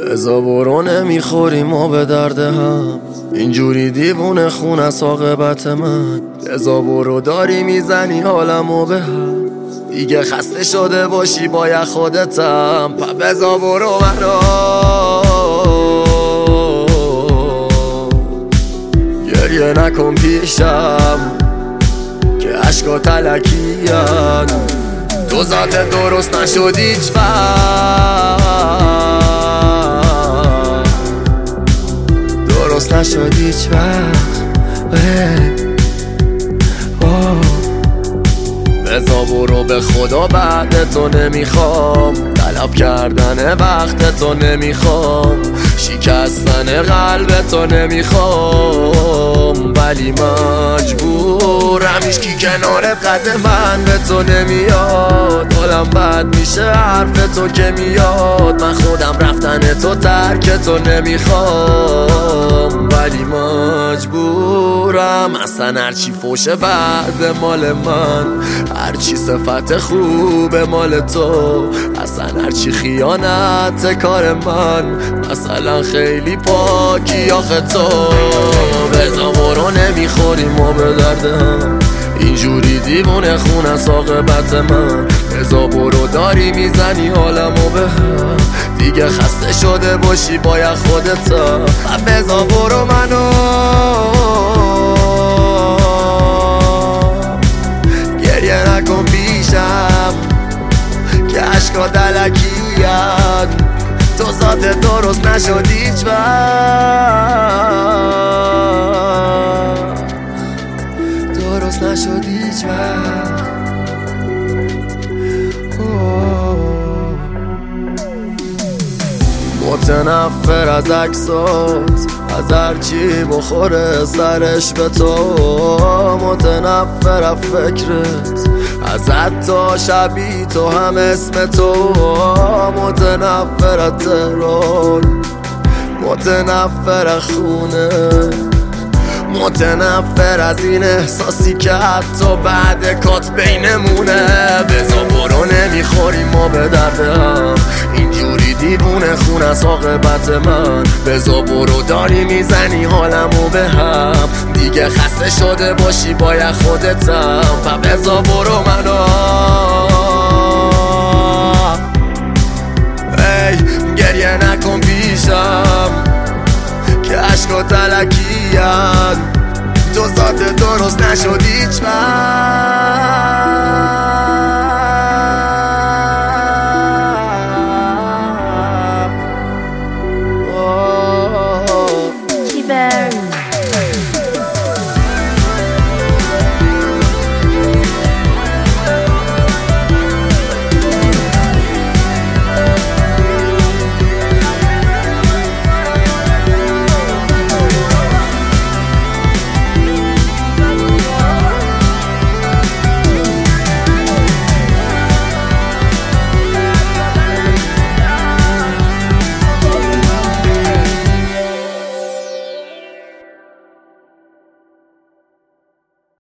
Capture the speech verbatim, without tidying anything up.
بزا برو نمیخوریم و به درد هم، اینجوری دیوونه خون از عاقبت من. بزا برو داری میزنی حالمو به هم، دیگه خسته شده باشی باید خودتم. پا بزا برو منو گریه نکن پیشم که عشقا تلکیان. تو ذات درست نشد هیچ وقت، درست نشد هیچ وقت. بزا برو به خدا بعد تو نمیخوام، طلب کردن وقت تو نمیخوام، شکستن قلب تو نمیخوام، ولی مجبورم. هیچکی کنار قد من به تو نمیاد، حالم بد میشه حرف تو که میاد. من خودم رفتن تو ترک تو نمیخوام، ولی مجبورم. اصلا هرچی فوشه بعد مال من، هرچی صفت خوب مال تو، اصلا هرچی خیانت کار من. مثلا خیلی پاکی آخه تو. بزا برو نمیخوریم و به دردم، اینجوری دیوونه خون از عاقبت من. بزا برو داری میزنی حالمو به هم، دیگه خسته شده باشی باید خودتم. بزا برو منو گریه نکن پیشم که عشقا دلکیان. تو ذات درست نشد هیچ وقت، درست نشد هیچ وقت. متنفر از عکسات، از هرچی بخوره سرش به تو. متنفر از فکرت، از حتی شبی تو هم اسم تو. متنفر از تهران، متنفر از خونه، متنفر از این احساسی که حتی بعد کات بینمونه. بزا برو نمیخوریم ما به درد هم، اینجوری دیوونه خون از عاقبت من. بزا برو داری میزنی حالمو به هم، دیگه خسته شده باشی باید خودتم. پا بزا برو منو ای گریه نکن پیشم که عشقا تلکیان. تو ذات درست نشد هیچ وقت.